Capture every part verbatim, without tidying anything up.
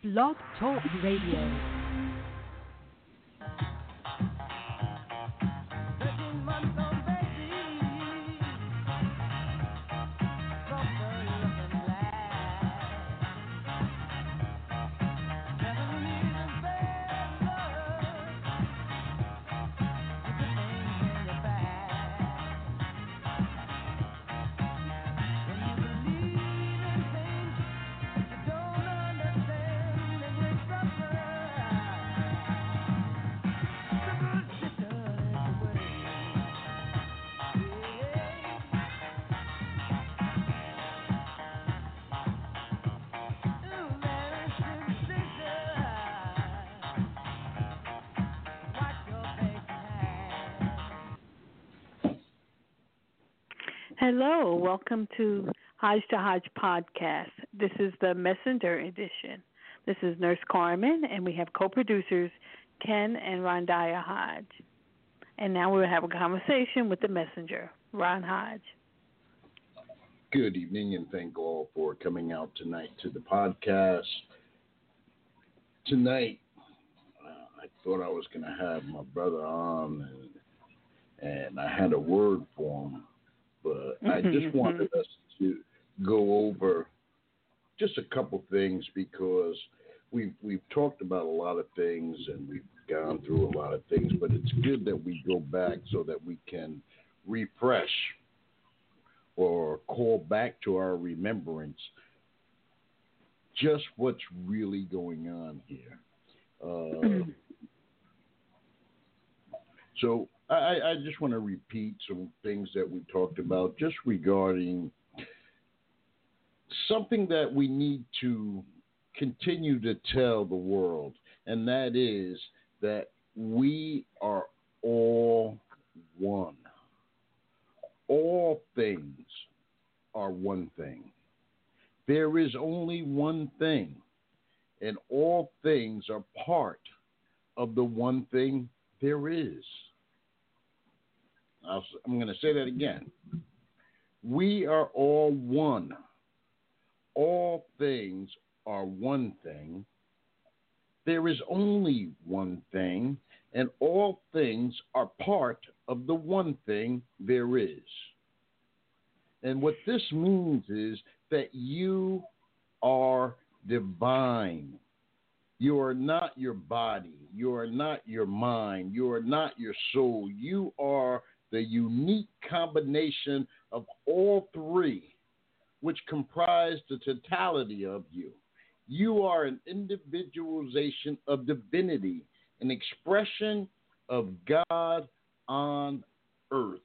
Blog Talk Radio. Hello, welcome to Hodge to Hodge podcast. This is the Messenger edition. This is Nurse Carmen, and we have co-producers Ken and Rondaya Hodge. And now we'll have a conversation with the Messenger, Ron Hodge. Good evening, and thank all for coming out tonight to the podcast. Tonight, uh, I thought I was going to have my brother on, and, and I had a word for him. But I just wanted us to go over just a couple things because we've, we've talked about a lot of things and we've gone through a lot of things, but it's good that we go back so that we can refresh or call back to our remembrance just what's really going on here. Uh, so I, I just want to repeat some things that we talked about just regarding something that we need to continue to tell the world, and that is that we are all one. All things are one thing. There is only one thing, and all things are part of the one thing there is. I'm going to say that again. We are all one. All things are one thing. There is only one thing, and all things are part of the one thing there is. And what this means is that you are divine. You are not your body. You are not your mind. You are not your soul. You are the unique combination of all three, which comprise the totality of you. You are an individualization of divinity, an expression of God on earth.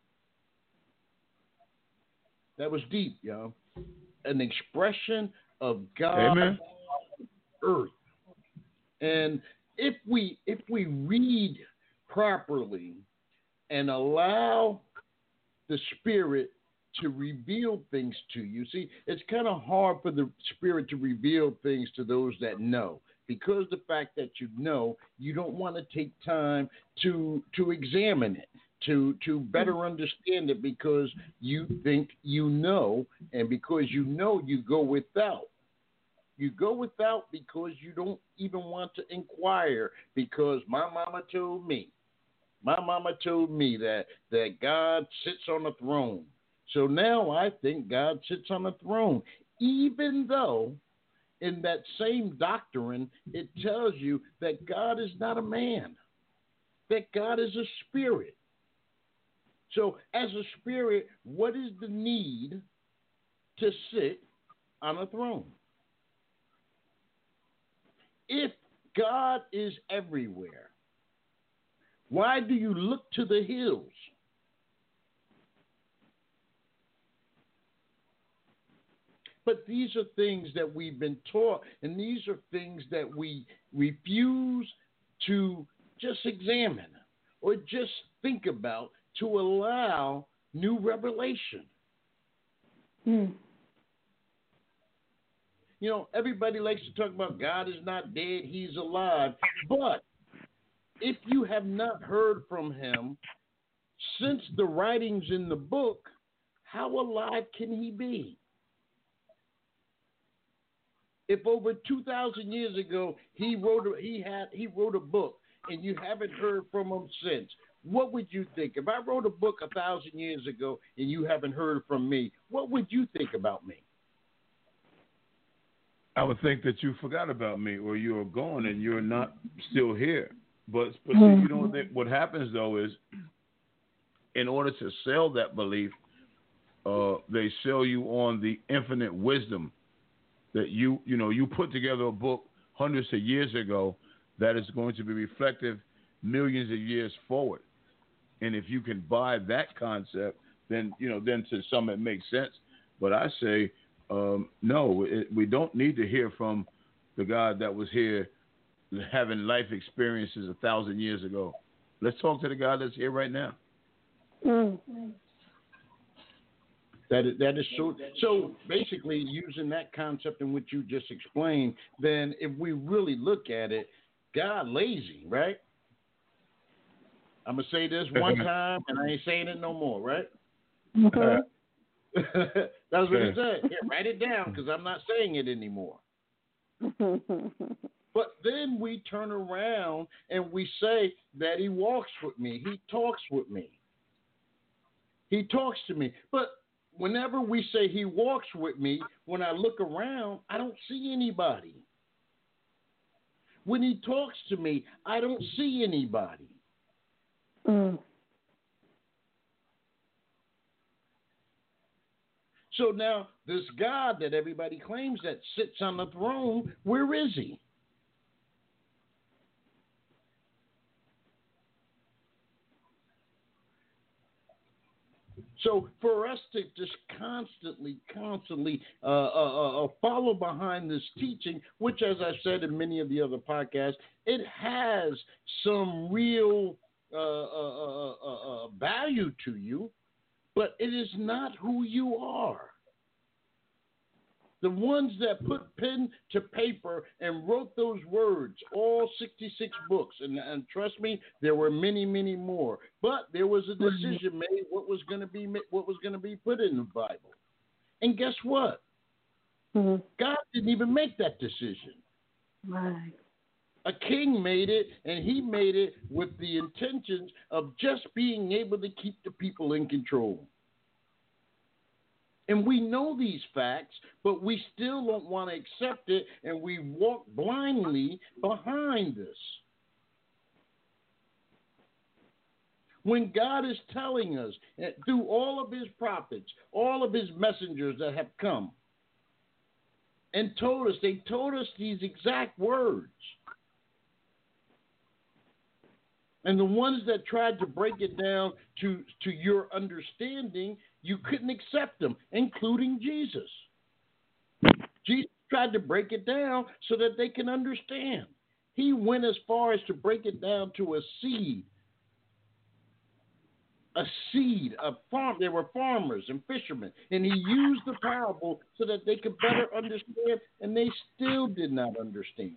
That was deep, yo. An expression of God Amen. on earth. And if we if we read properly and allow the Spirit to reveal things to you. See, it's kind of hard for the Spirit to reveal things to those that know. Because the fact that you know, you don't want to take time to to examine it, to, to better understand it because you think you know, and because you know, you go without. You go without because you don't even want to inquire because my mama told me. My mama told me that, that God sits on the throne. So now I think God sits on the throne, even though in that same doctrine it tells you that God is not a man, that God is a spirit. So as a spirit, what is the need to sit on a throne? If God is everywhere, why do you look to the hills? But these are things that we've been taught, and these are things that we refuse to just examine or just think about to allow new revelation. Hmm. You know, everybody likes to talk about God is not dead, he's alive. But if you have not heard from him since the writings in the book, how alive can he be? If over two thousand years ago he wrote a, he had he wrote a book and you haven't heard from him since, what would you think? If I wrote a book a thousand years ago and you haven't heard from me, what would you think about me? I would think that you forgot about me, or you are gone and you're not still here. But, but Mm-hmm. see, you know what, what happens though is, in order to sell that belief, uh, they sell you on the infinite wisdom that you you know you put together a book hundreds of years ago that is going to be reflective millions of years forward. And if you can buy that concept, then you know then to some it makes sense. But I say um, no, it, we don't need to hear from the God that was here having life experiences a thousand years ago. Let's talk to the God that's here right now. Mm-hmm. That is, that is so. So basically, using that concept in which you just explained, then if we really look at it, God lazy, right? I'm gonna say this one time, and I ain't saying it no more, right? Mm-hmm. That's what he said. Here, write it down, because I'm not saying it anymore. But then we turn around and we say that he walks with me. He talks with me. He talks to me. But whenever we say he walks with me, when I look around, I don't see anybody. When he talks to me, I don't see anybody. Mm. So now, this God that everybody claims that sits on the throne, where is he? So for us to just constantly, constantly uh, uh, uh, follow behind this teaching, which, as I said in many of the other podcasts, it has some real uh, uh, uh, uh, value to you, but it is not who you are. The ones that put pen to paper and wrote those words, all sixty-six books, and, and trust me, there were many, many more. But there was a decision made what was going to be what was going to be put in the Bible. And guess what? Mm-hmm. God didn't even make that decision. Right. A king made it, and he made it with the intentions of just being able to keep the people in control. And we know these facts, but we still don't want to accept it, and we walk blindly behind this. When God is telling us through all of his prophets, all of his messengers that have come and told us, they told us these exact words. And the ones that tried to break it down to, to your understanding, you couldn't accept them, including Jesus. Jesus tried to break it down so that they can understand. He went as far as to break it down to a seed. A seed, a farm. They were farmers and fishermen. And he used the parable so that they could better understand, and they still did not understand.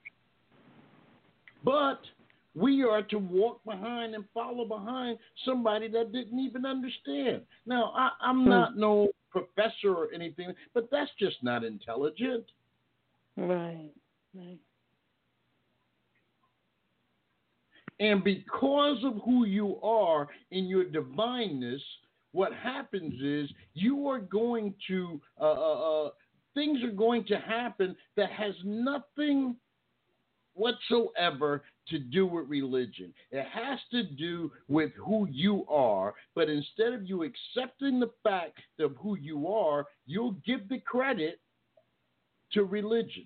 But we are to walk behind and follow behind somebody that didn't even understand. Now, I, I'm not no professor or anything, but that's just not intelligent. Right. Right. And because of who you are in your divineness, what happens is you are going to, uh, uh, uh, things are going to happen that has nothing whatsoever to do with religion. It has to do with who you are, but instead of you accepting the fact of who you are, you'll give the credit to religion.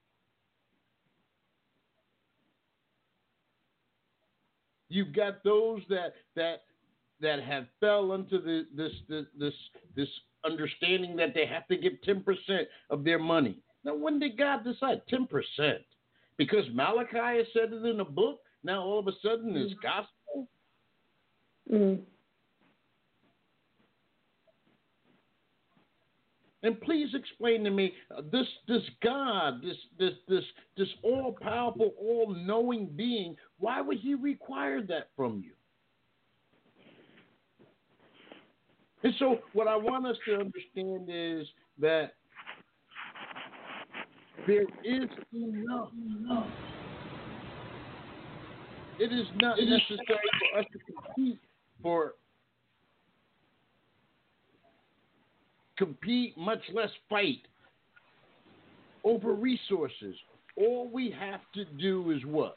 You've got those that that that have fell into the, this, this this this understanding that they have to give ten percent of their money. Now, when did God decide ten percent? Because Malachi has said it in a book, now all of a sudden it's gospel? Mm. And please explain to me, uh, this this God, this this this this all-powerful, all-knowing being, why would he require that from you? And so what I want us to understand is that There is enough. It is not necessary for us to compete for compete, much less fight over resources. All we have to do is what?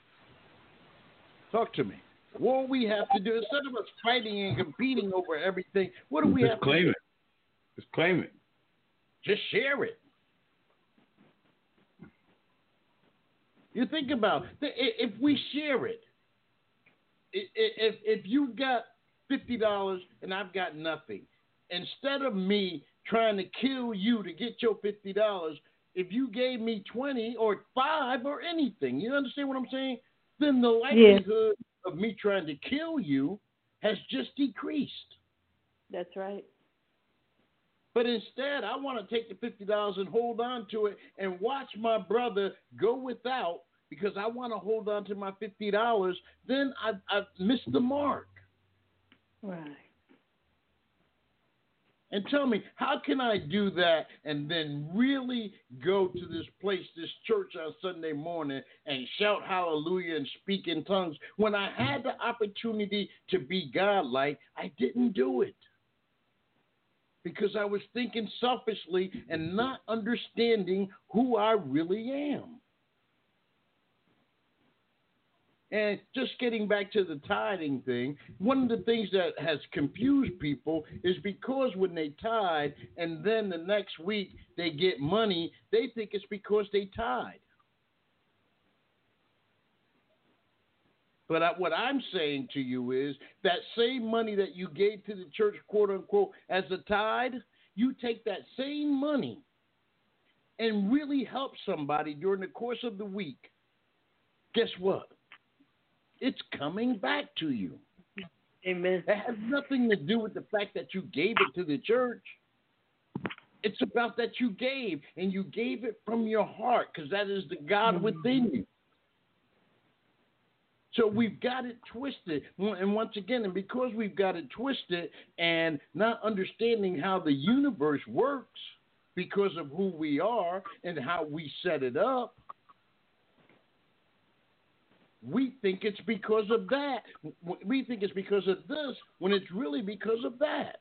Talk to me. All we have to do, instead of us fighting and competing over everything, what do we Just have claim to do? it. Just claim it. Just share it. You think about it, if we share it, if if you've got fifty dollars and I've got nothing, instead of me trying to kill you to get your fifty dollars, if you gave me twenty or five or anything, you understand what I'm saying? Then the likelihood yeah. of me trying to kill you has just decreased. That's right. But instead, I want to take the fifty dollars and hold on to it and watch my brother go without because I want to hold on to my fifty dollars. Then I've, I've missed the mark. Right. And tell me, how can I do that and then really go to this place, this church on Sunday morning and shout hallelujah and speak in tongues when I had the opportunity to be godlike? I didn't do it. Because I was thinking selfishly and not understanding who I really am. And just getting back to the tithing thing, one of the things that has confused people is because when they tithe and then the next week they get money, they think it's because they tithe. But I, what I'm saying to you is that same money that you gave to the church, quote unquote, as a tithe, you take that same money and really help somebody during the course of the week. Guess what? It's coming back to you. Amen. It has nothing to do with the fact that you gave it to the church. It's about that you gave, and you gave it from your heart because that is the God within you. So we've got it twisted. And once again, and because we've got it twisted and not understanding how the universe works because of who we are and how we set it up, we think it's because of that. We think it's because of this when it's really because of that.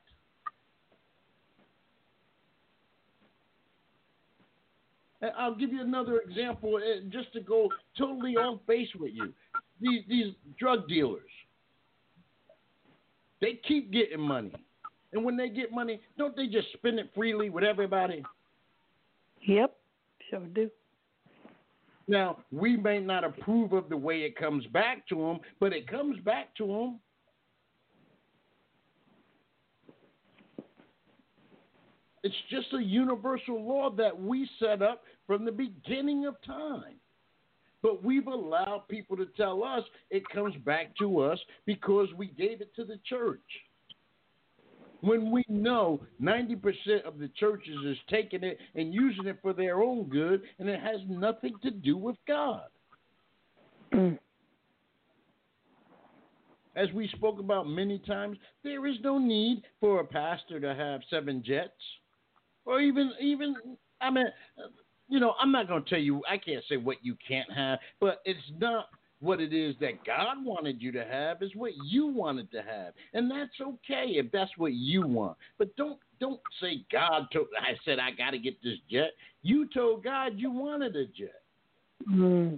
I'll give you another example just to go totally off base with you. These, these drug dealers, they keep getting money. And when they get money, don't they just spend it freely with everybody? Yep, sure do. Now, we may not approve of the way it comes back to them, but it comes back to them. It's just a universal law that we set up from the beginning of time. But we've allowed people to tell us it comes back to us because we gave it to the church. When we know ninety percent of the churches is taking it and using it for their own good, and it has nothing to do with God. Mm. As we spoke about many times, there is no need for a pastor to have seven jets. Or even, even I mean, you know, I'm not going to tell you, I can't say what you can't have, but it's not what it is that God wanted you to have, is what you wanted to have. And that's okay if that's what you want. But don't don't say God told, I said I got to get this jet. You told God you wanted a jet. Mm.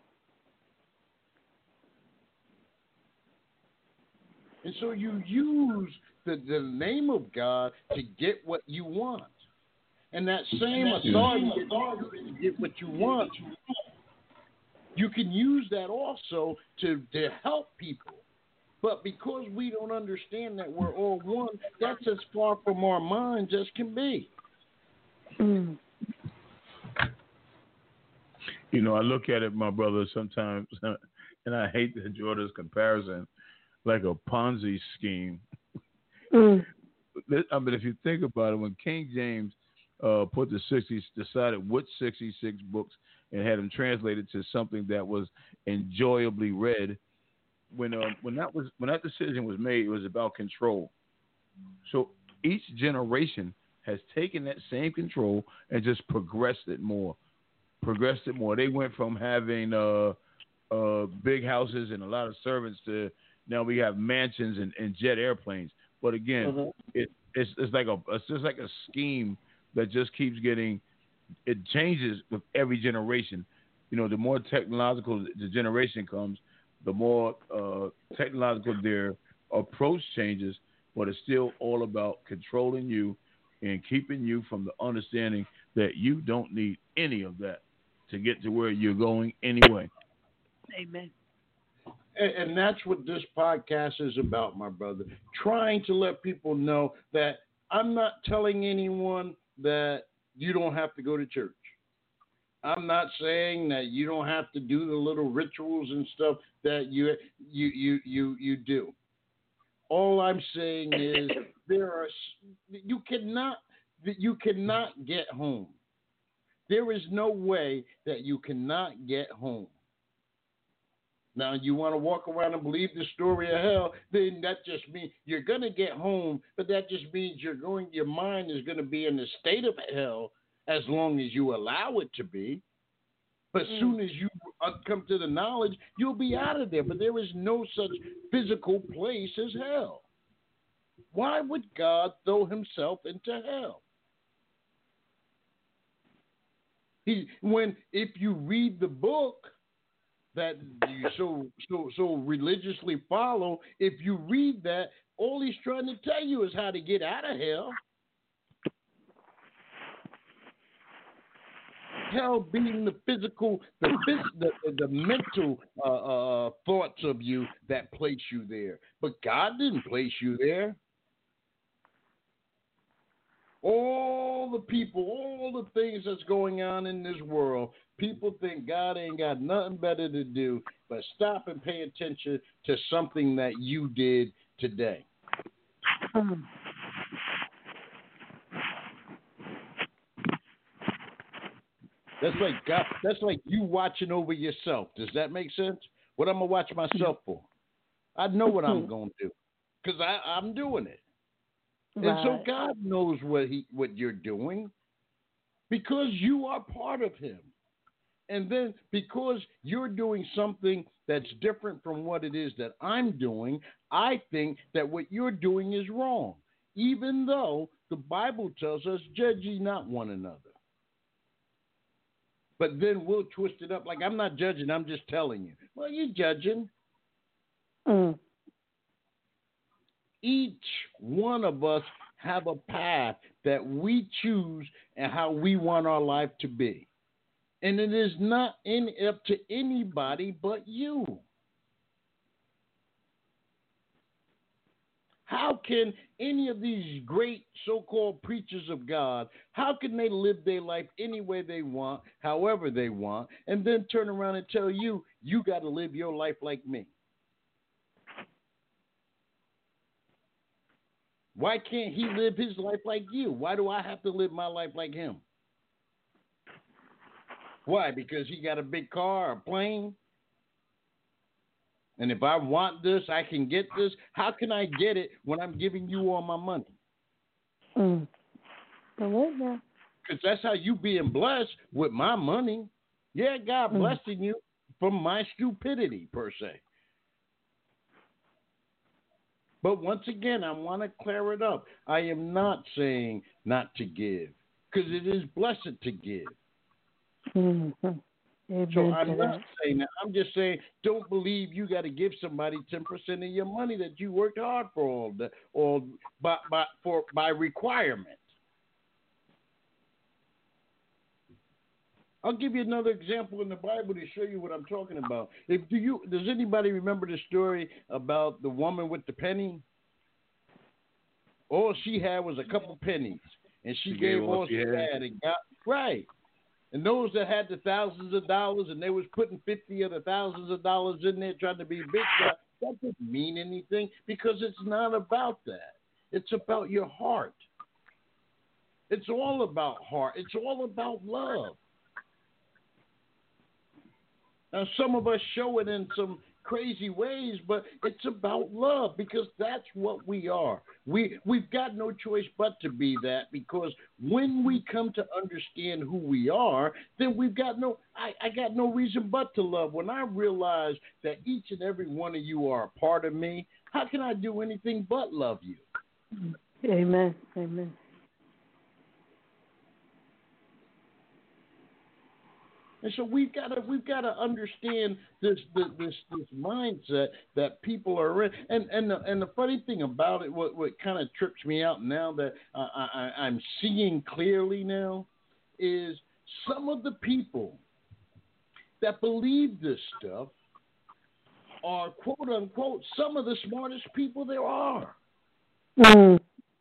And so you use the, the name of God to get what you want. And that same authority to get what you want, you can use that also to, to help people. But because we don't understand that we're all one, that's as far from our minds as can be. Mm. You know, I look at it, my brother, sometimes, and I hate to draw this comparison, like a Ponzi scheme. Mm. I mean, if you think about it, when King James uh, put the sixty, decided which sixty-six books and had them translated to something that was enjoyably read, when uh, when that was when that decision was made, it was about control. So each generation has taken that same control and just progressed it more. progressed it more. They went from having uh, uh, big houses and a lot of servants to now we have mansions and, and jet airplanes. But again, Uh-huh. it, it's it's like a it's just like a scheme that just keeps getting it changes with every generation. You know, the more technological the generation comes, the more uh, technological their approach changes. But it's still all about controlling you and keeping you from the understanding that you don't need any of that to get to where you're going anyway. Amen. And, and that's what this podcast is about, my brother. Trying to let people know that I'm not telling anyone that you don't have to go to church. I'm not saying that you don't have to do the little rituals and stuff that you you you you, you do. All I'm saying is there are you cannot you cannot get home. There is no way that you cannot get home. Now, you want to walk around and believe the story of hell, then that just means you're going to get home, but that just means you're going, your mind is going to be in the state of hell as long as you allow it to be. But as mm. soon as you come to the knowledge, you'll be out of there. But there is no such physical place as hell. Why would God throw himself into hell? He, when, if you read the book that you so so so religiously follow, if you read that, all he's trying to tell you is how to get out of hell. Hell being the physical, the the, the mental uh, uh, thoughts of you that place you there. But God didn't place you there. All the people, all the things that's going on in this world, people think God ain't got nothing better to do but stop and pay attention to something that you did today. Hmm. That's like God, that's like you watching over yourself. Does that make sense? What I'm gonna watch myself for? I know what I'm gonna do because I'm doing it. Right. And so God knows what he what you're doing because you are part of him. And then because you're doing something that's different from what it is that I'm doing, I think that what you're doing is wrong, even though the Bible tells us, judge ye not one another. But then we'll twist it up like, I'm not judging, I'm just telling you. Well, you're judging. Mm. Each one of us have a path that we choose and how we want our life to be. And it is not in, up to anybody but you. How can any of these great so-called preachers of God, how can they live their life any way they want, however they want, and then turn around and tell you, you got to live your life like me? Why can't he live his life like you? Why do I have to live my life like him? Why? Because he got a big car, a plane? And if I want this, I can get this. How can I get it when I'm giving you all my money? Mm. Because that's how you being blessed with my money. Yeah, God mm. blessing you from my stupidity, per se. But once again, I want to clear it up. I am not saying not to give, because it is blessed to give. Mm-hmm. So I'm not saying that. I'm just saying, don't believe you got to give somebody ten percent of your money that you worked hard for all the, all by, by for by requirement. I'll give you another example in the Bible to show you what I'm talking about. If do you does anybody remember the story about the woman with the penny? All she had was a couple pennies, and she, she gave, gave all she had. had and got right. And those that had the thousands of dollars and they was putting fifty of the thousands of dollars in there trying to be big, that, that doesn't mean anything because it's not about that. It's about your heart. It's all about heart. It's all about love. Now, some of us show it in some crazy ways, but it's about love because that's what we are. We we've got no choice but to be that because when we come to understand who we are, then we've got no I, I got no reason but to love. When I realize that each and every one of you are a part of me, how can I do anything but love you? Amen. Amen. And so we've got to we've got to understand this this this mindset that people are in. And and the, and the funny thing about it, what what kind of trips me out now that I, I, I'm seeing clearly now, is some of the people that believe this stuff are quote unquote some of the smartest people there are. Mm.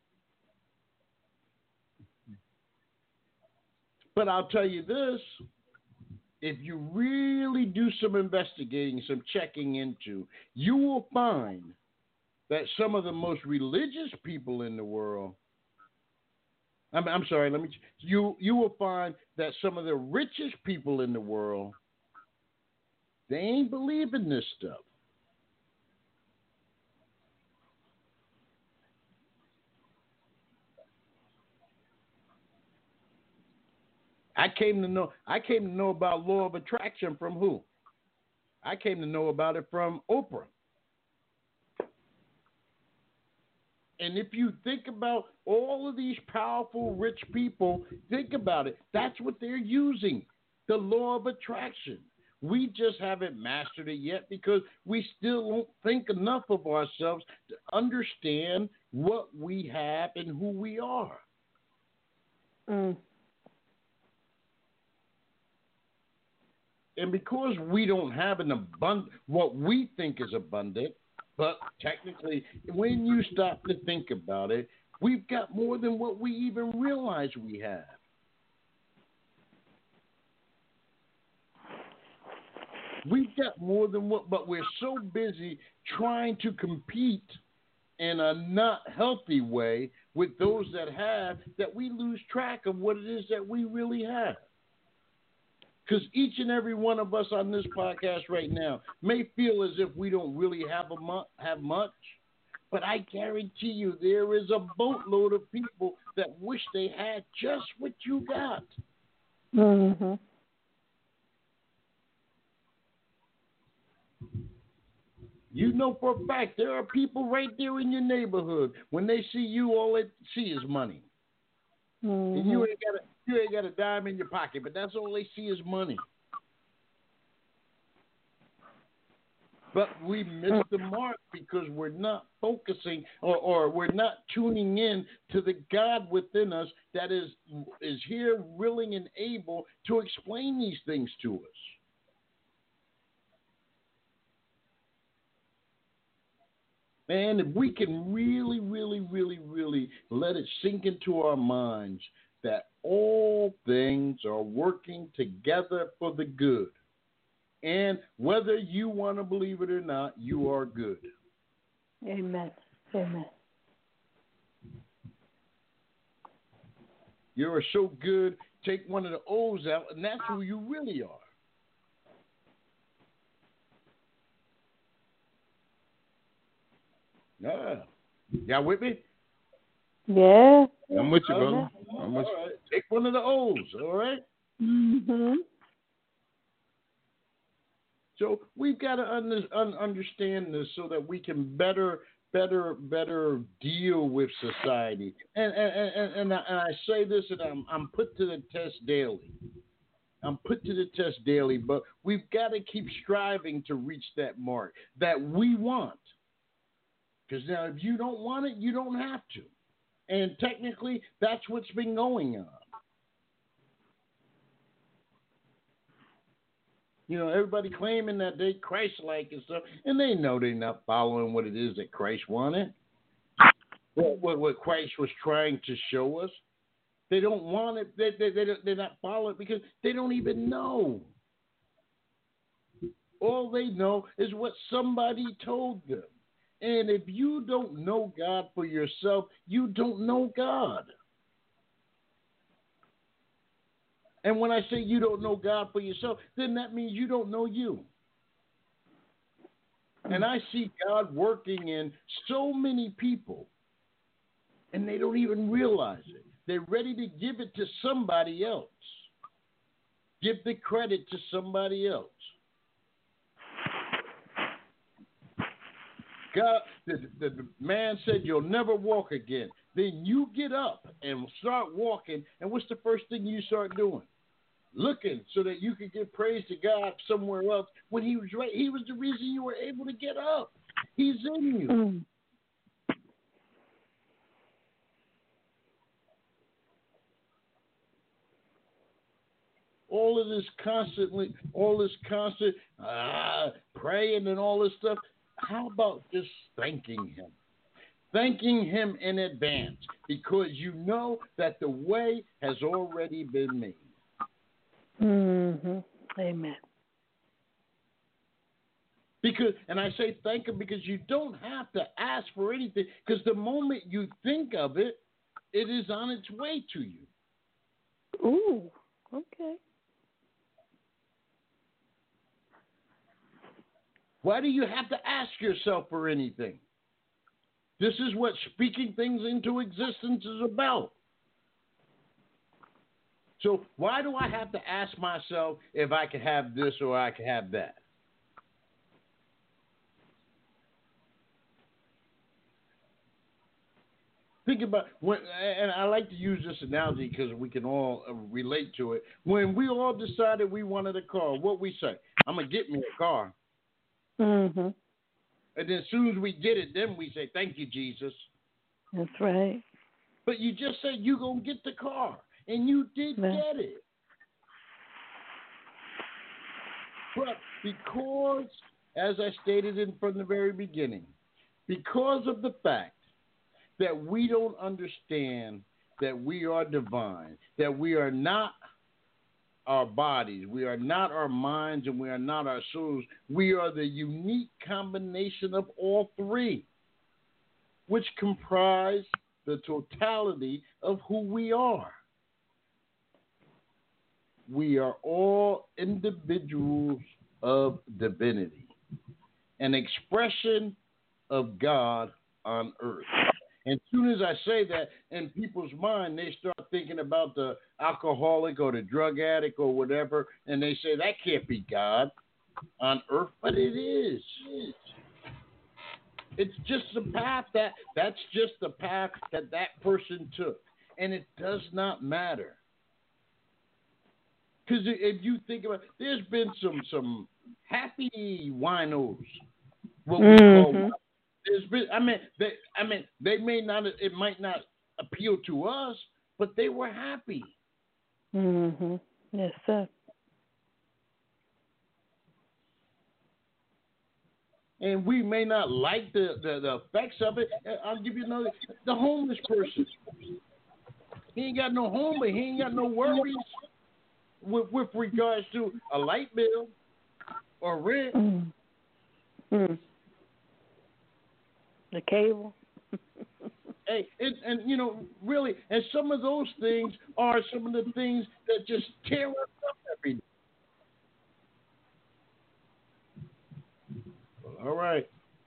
But I'll tell you this. If you really do some investigating, some checking into, you will find that some of the most religious people in the world, I'm, I'm sorry, let me, you, you will find that some of the richest people in the world, they ain't believing this stuff. I came to know I came to know about law of attraction from who? I came to know about it from Oprah. And if you think about all of these powerful, rich people, think about it. That's what they're using, the law of attraction. We just haven't mastered it yet because we still don't think enough of ourselves to understand what we have and who we are. Mm. And because we don't have an abundant, what we think is abundant, but technically, when you stop to think about it, we've got more than what we even realize we have. We've got more than what, but we're so busy trying to compete in a not healthy way with those that have that we lose track of what it is that we really have. Because each and every one of us on this podcast right now may feel as if we don't really have a mu- have much, but I guarantee you there is a boatload of people that wish they had just what you got. Mm-hmm. You know for a fact there are people right there in your neighborhood. When they see you, all they see is money. Mm-hmm. And you ain't got a you ain't got a dime in your pocket, but that's all they see is money. But we miss the mark because we're not focusing or, or we're not tuning in to the God within us that is is here willing and able to explain these things to us. Man, if we can really, really, really, really let it sink into our minds that all things are working together for the good. And whether you want to believe it or not, you are good. Amen. Amen. You are so good, take one of the O's out, and that's who you really are. Yeah. Y'all with me? Yeah. I'm with you, Uh, brother. I'm with all right. Take one of the O's, all right? Mm-hmm. So we've got to under, un, understand this so that we can better, better, better deal with society. And and, and, and, I, and I say this, and I'm, I'm put to the test daily. I'm put to the test daily, but we've got to keep striving to reach that mark that we want. Because now if you don't want it, you don't have to. And technically, that's what's been going on. You know, everybody claiming that they Christ-like and stuff, and they know they're not following what it is that Christ wanted, what, what, what Christ was trying to show us. They don't want it. They, they, they, they're not following it because they don't even know. All they know is what somebody told them. And if you don't know God for yourself, you don't know God. And when I say you don't know God for yourself, then that means you don't know you. And I see God working in so many people, and they don't even realize it. They're ready to give it to somebody else. Give the credit to somebody else. God, the, the, the man said, you'll never walk again. Then you get up and start walking, and what's the first thing you start doing? Looking so that you can give praise to God somewhere else when he was right. He was the reason you were able to get up. He's in you. Mm. All of this constantly, all this constant ah, praying and all this stuff. How about just thanking him? Thanking him in advance because you know that the way has already been made. Mm-hmm. Amen. Because, and I say thank him because you don't have to ask for anything because the moment you think of it, it is on its way to you. Ooh, okay. Why do you have to ask yourself for anything? This is what speaking things into existence is about. So why do I have to ask myself if I can have this or I can have that? Think about when, and I like to use this analogy because we can all relate to it. When we all decided we wanted a car, what we say? I'm gonna get me a car. Mm-hmm. And then as soon as we get it, then we say, thank you, Jesus. That's right. But you just said you're going to get the car, and you did Yeah. get it. But because, as I stated in from the very beginning, because of the fact that we don't understand that we are divine, that we are not our bodies, we are not our minds, and we are not our souls. We are the unique combination of all three, which comprise the totality of who we are. We are all individuals of divinity, an expression of God on earth. And as soon as I say that, in people's mind, they start thinking about the alcoholic or the drug addict or whatever, and they say that can't be God on earth, but it is. It's just the path that that's just the path that that person took, and it does not matter. Because if you think about it, there's been some some happy winos, what we Mm-hmm. call. There's been, I mean, they, I mean, they may not, it might not appeal to us, but they were happy. Mm-hmm. Yes, sir. And we may not like the, the, the effects of it. I'll give you another, the homeless person. He ain't got no home, but he ain't got no worries with, with regards to a light bill or rent. Mm-hmm. Mm. The cable. Hey, it, and you know, really, and some of those things are some of the things that just tear us up every day. All right.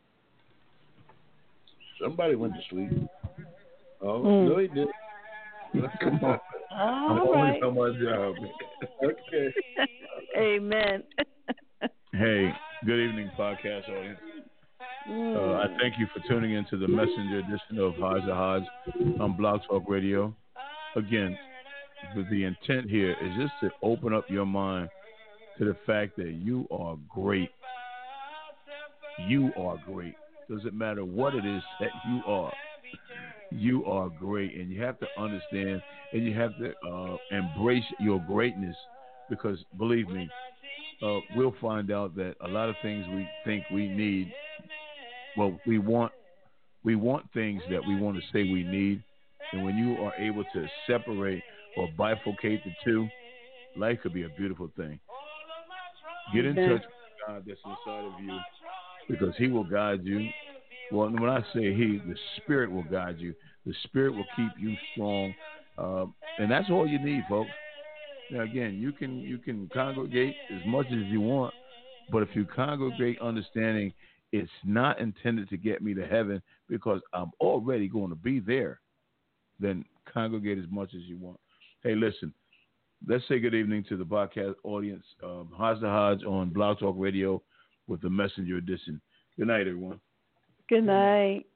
Somebody went to sleep. Oh, Mm. no, he did. Come on. I'm All always right. on my job. Okay. Amen. Hey, good evening, podcast audience. Mm. Uh, I thank you for tuning into the Messenger edition of Hodge to Hodge on Blog Talk Radio. Again, the, the intent here is just to open up your mind to the fact that you are great. You are great. Doesn't matter what it is that you are. You are great, and you have to understand, and you have to uh, embrace your greatness, because believe me, uh, we'll find out that a lot of things we think we need, well, we want, we want things that we want to say we need, and when you are able to separate or bifurcate the two, life could be a beautiful thing. Get in Okay. touch with God that's inside of you, because He will guide you. Well, when I say He, the Spirit will guide you. The Spirit will keep you strong, uh, and that's all you need, folks. Now, again, you can you can congregate as much as you want, but if you congregate understanding it's not intended to get me to heaven because I'm already going to be there, then congregate as much as you want. Hey, listen, let's say good evening to the podcast audience. Um, Hodge to Hodge on Blog Talk Radio with the Messenger Edition. Good night, everyone. Good night.